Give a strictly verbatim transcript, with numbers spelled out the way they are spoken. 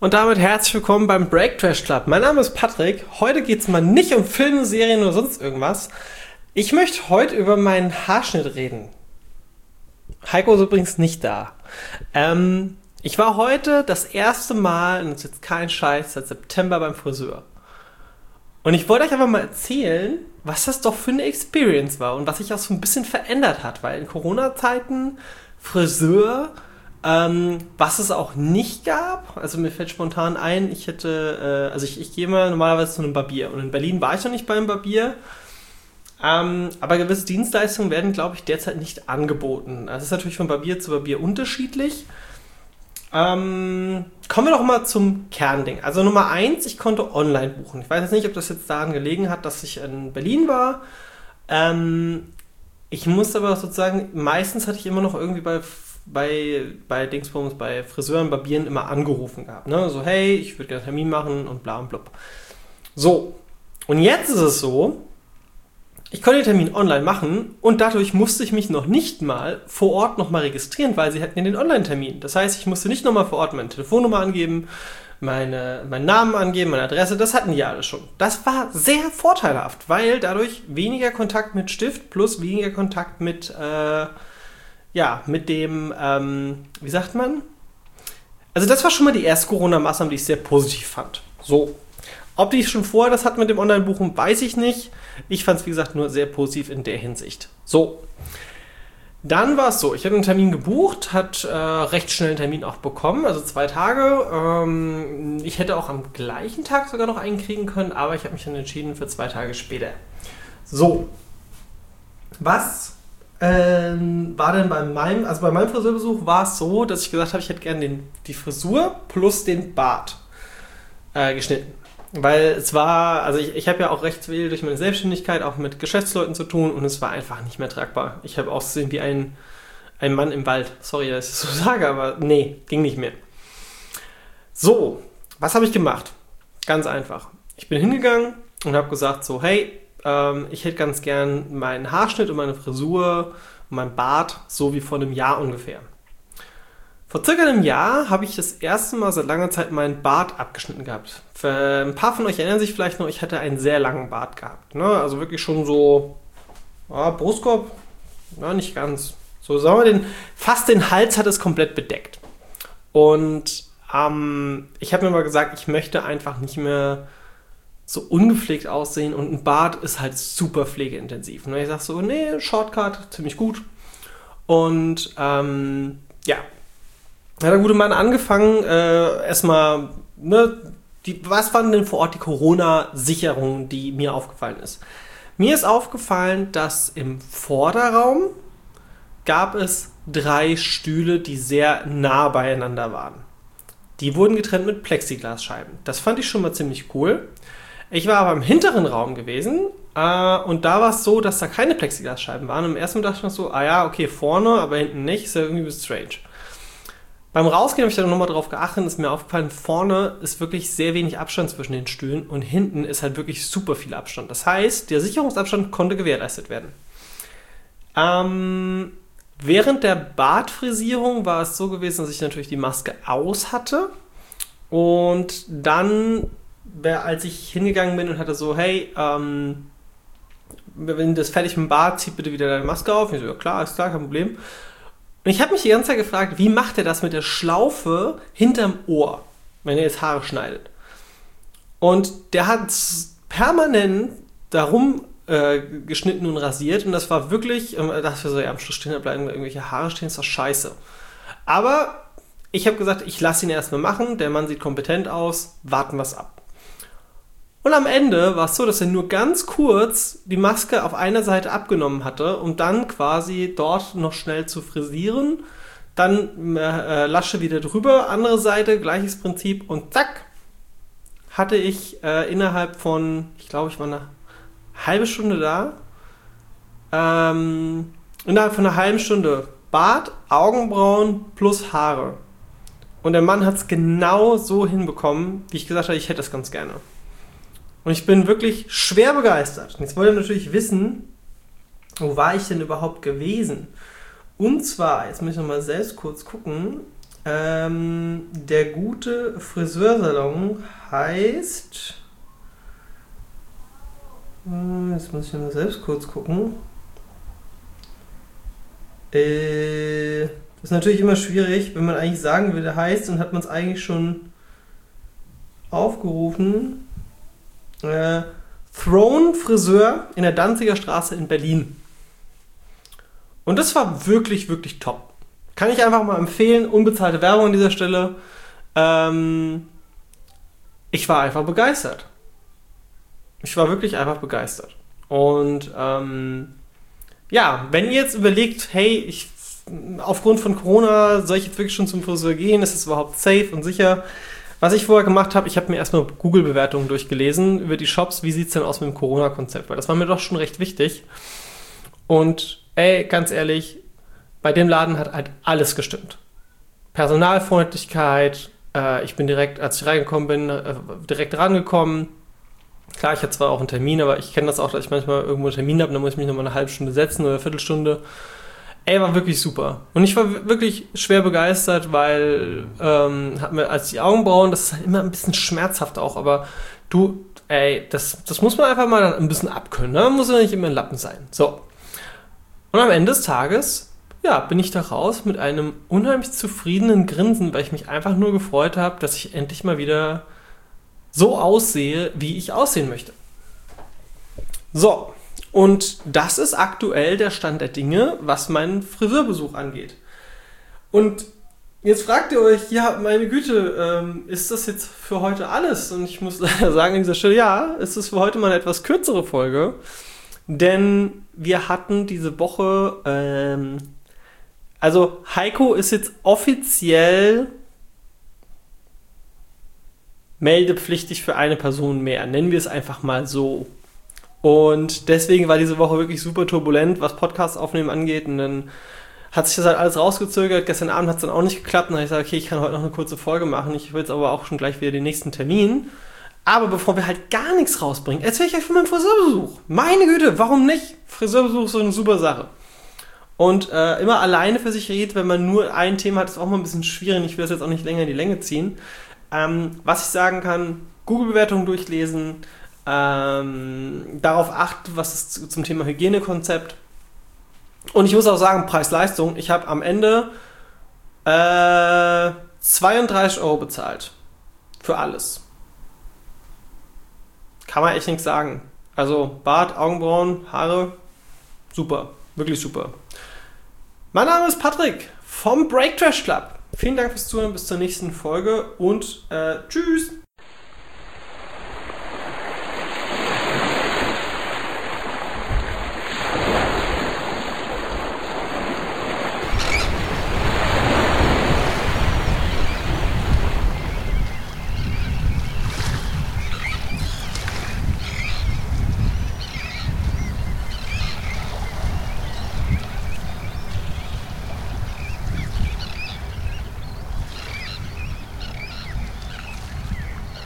Und damit herzlich willkommen beim Break Trash Club. Mein Name ist Patrick. Heute geht es mal nicht um Filme, Serien oder sonst irgendwas. Ich möchte heute über meinen Haarschnitt reden. Heiko ist übrigens nicht da. Ähm, ich war heute das erste Mal, und das ist jetzt kein Scheiß, seit September beim Friseur. Und ich wollte euch einfach mal erzählen, was das doch für eine Experience war und was sich auch so ein bisschen verändert hat. Weil in Corona-Zeiten Friseur... Ähm, was es auch nicht gab, also mir fällt spontan ein, ich hätte, äh, also ich, ich gehe mal normalerweise zu einem Barbier und in Berlin war ich noch nicht beim Barbier, ähm, aber gewisse Dienstleistungen werden, glaube ich, derzeit nicht angeboten. Also es ist natürlich von Barbier zu Barbier unterschiedlich. Ähm, kommen wir doch mal zum Kernding. Also Nummer eins, ich konnte online buchen. Ich weiß jetzt nicht, ob das jetzt daran gelegen hat, dass ich in Berlin war. Ähm, ich musste aber sozusagen, meistens hatte ich immer noch irgendwie bei bei, bei Dingsbums, bei Friseuren, Barbieren immer angerufen gehabt. Ne? So, hey, ich würde gerne einen Termin machen und bla und blub. So, und jetzt ist es so, ich konnte den Termin online machen und dadurch musste ich mich noch nicht mal vor Ort nochmal registrieren, weil sie hatten ja den Online-Termin. Das heißt, ich musste nicht nochmal vor Ort meine Telefonnummer angeben, meine, meinen Namen angeben, meine Adresse, das hatten die ja alle schon. Das war sehr vorteilhaft, weil dadurch weniger Kontakt mit Stift plus weniger Kontakt mit... Äh, Ja, mit dem, ähm, wie sagt man? Also das war schon mal die erste Corona-Maßnahme, die ich sehr positiv fand. So. Ob die schon vorher das hat mit dem Online-Buchen, weiß ich nicht. Ich fand es, wie gesagt, nur sehr positiv in der Hinsicht. So. Dann war es so, ich hatte einen Termin gebucht, hat äh, recht schnell einen Termin auch bekommen, also zwei Tage. Ähm, ich hätte auch am gleichen Tag sogar noch einen kriegen können, aber ich habe mich dann entschieden für zwei Tage später. So. Was... Ähm, war denn bei meinem, also bei meinem Friseurbesuch war es so, dass ich gesagt habe, ich hätte gerne den, die Frisur plus den Bart äh, geschnitten. Weil es war, also ich, ich habe ja auch recht viel durch meine Selbstständigkeit auch mit Geschäftsleuten zu tun und es war einfach nicht mehr tragbar. Ich habe ausgesehen wie ein, ein Mann im Wald. Sorry, dass ich das so sage, aber nee, ging nicht mehr. So, was habe ich gemacht? Ganz einfach. Ich bin hingegangen und habe gesagt so, hey, ich hätte ganz gern meinen Haarschnitt und meine Frisur und mein Bart so wie vor einem Jahr ungefähr. Vor circa einem Jahr habe ich das erste Mal seit langer Zeit meinen Bart abgeschnitten gehabt. Für ein paar von euch erinnern sich vielleicht noch, ich hatte einen sehr langen Bart gehabt. Ne? Also wirklich schon so ja, Brustkorb, ja, nicht ganz. So sagen wir, den, fast den Hals hat es komplett bedeckt. Und ähm, ich habe mir mal gesagt, ich möchte einfach nicht mehr so ungepflegt aussehen und ein Bart ist halt super pflegeintensiv. Und ich sage so, nee, Shortcut, ziemlich gut. Und ähm, ja, hat der gute Mann angefangen, äh, erstmal, ne, die, was waren denn vor Ort die Corona-Sicherungen, die mir aufgefallen ist? Mir ist aufgefallen, dass im Vorderraum gab es drei Stühle, die sehr nah beieinander waren. Die wurden getrennt mit Plexiglasscheiben. Das fand ich schon mal ziemlich cool. Ich war aber im hinteren Raum gewesen äh, und da war es so, dass da keine Plexiglasscheiben waren. Und im ersten Mal dachte ich mir so, ah ja, okay, vorne, aber hinten nicht, ist ja irgendwie ein bisschen strange. Beim Rausgehen habe ich dann nochmal drauf geachtet, ist mir aufgefallen, vorne ist wirklich sehr wenig Abstand zwischen den Stühlen und hinten ist halt wirklich super viel Abstand. Das heißt, der Sicherungsabstand konnte gewährleistet werden. Ähm, während der Bartfrisierung war es so gewesen, dass ich natürlich die Maske aus hatte und dann... als ich hingegangen bin und hatte so, hey, ähm, wenn das fertig mit dem Bart, zieh bitte wieder deine Maske auf. Und ich so, ja klar, ist klar, kein Problem. Und ich habe mich die ganze Zeit gefragt, wie macht er das mit der Schlaufe hinterm Ohr, wenn er jetzt Haare schneidet? Und der hat permanent darum äh, geschnitten und rasiert und das war wirklich, äh, dass wir so, ja, am Schluss stehen bleiben irgendwelche Haare stehen, ist doch scheiße. Aber ich habe gesagt, ich lasse ihn erstmal machen, der Mann sieht kompetent aus, warten wir es ab. Und am Ende war es so, dass er nur ganz kurz die Maske auf einer Seite abgenommen hatte, um dann quasi dort noch schnell zu frisieren. Dann äh, Lasche wieder drüber, andere Seite, gleiches Prinzip und zack, hatte ich äh, innerhalb von, ich glaube, ich war eine halbe Stunde da, ähm, innerhalb von einer halben Stunde Bart, Augenbrauen plus Haare. Und der Mann hat es genau so hinbekommen, wie ich gesagt habe, ich hätte das ganz gerne. Und ich bin wirklich schwer begeistert. Und jetzt wollt ihr natürlich wissen, wo war ich denn überhaupt gewesen? Und zwar, jetzt muss ich nochmal selbst kurz gucken, Ähm, der gute Friseursalon heißt... Jetzt muss ich mal selbst kurz gucken. Äh, das ist natürlich immer schwierig, wenn man eigentlich sagen will, der heißt, dann hat man es eigentlich schon aufgerufen. Äh, Throne Friseur in der Danziger Straße in Berlin. Und das war wirklich, wirklich top. Kann ich einfach mal empfehlen. Unbezahlte Werbung an dieser Stelle. Ähm, ich war einfach begeistert. Ich war wirklich einfach begeistert. Und ähm, ja, wenn ihr jetzt überlegt, hey, ich aufgrund von Corona soll ich jetzt wirklich schon zum Friseur gehen? Ist es überhaupt safe und sicher? Was ich vorher gemacht habe, ich habe mir erstmal Google-Bewertungen durchgelesen über die Shops. Wie sieht es denn aus mit dem Corona-Konzept? Weil das war mir doch schon recht wichtig. Und ey, ganz ehrlich, bei dem Laden hat halt alles gestimmt. Personalfreundlichkeit, äh, ich bin direkt, als ich reingekommen bin, äh, direkt rangekommen. Klar, ich hatte zwar auch einen Termin, aber ich kenne das auch, dass ich manchmal irgendwo einen Termin habe, dann muss ich mich nochmal eine halbe Stunde setzen oder eine Viertelstunde. Ey, war wirklich super. Und ich war wirklich schwer begeistert, weil ähm, hat mir als die Augenbrauen, das ist halt immer ein bisschen schmerzhaft auch, aber du, ey, das, das muss man einfach mal ein bisschen abkönnen, ne? Muss ja nicht immer ein Lappen sein. So. Und am Ende des Tages, ja, bin ich da raus mit einem unheimlich zufriedenen Grinsen, weil ich mich einfach nur gefreut habe, dass ich endlich mal wieder so aussehe, wie ich aussehen möchte. So, und das ist aktuell der Stand der Dinge, was meinen Friseurbesuch angeht. Und jetzt fragt ihr euch, ja, meine Güte, ähm, ist das jetzt für heute alles? Und ich muss leider sagen an dieser Stelle, ja, es ist für heute mal eine etwas kürzere Folge, denn wir hatten diese Woche, ähm, also Heiko ist jetzt offiziell meldepflichtig für eine Person mehr. Nennen wir es einfach mal so. Und deswegen war diese Woche wirklich super turbulent, was Podcast aufnehmen angeht. Und dann hat sich das halt alles rausgezögert. Gestern Abend hat es dann auch nicht geklappt. Und dann habe ich gesagt, okay, ich kann heute noch eine kurze Folge machen. Ich will jetzt aber auch schon gleich wieder den nächsten Termin. Aber bevor wir halt gar nichts rausbringen, erzähle ich euch von meinem Friseurbesuch. Meine Güte, warum nicht? Friseurbesuch ist so eine super Sache. Und äh, immer alleine für sich redet, wenn man nur ein Thema hat, ist auch mal ein bisschen schwierig. Ich will das jetzt auch nicht länger in die Länge ziehen. Ähm, was ich sagen kann, Google-Bewertungen durchlesen, ähm, darauf achten, was ist zum Thema Hygienekonzept. Und ich muss auch sagen, Preis-Leistung, ich habe am Ende äh, zweiunddreißig Euro bezahlt. Für alles. Kann man echt nichts sagen. Also Bart, Augenbrauen, Haare, super. Wirklich super. Mein Name ist Patrick vom Break Trash Club. Vielen Dank fürs Zuhören, bis zur nächsten Folge und äh, tschüss!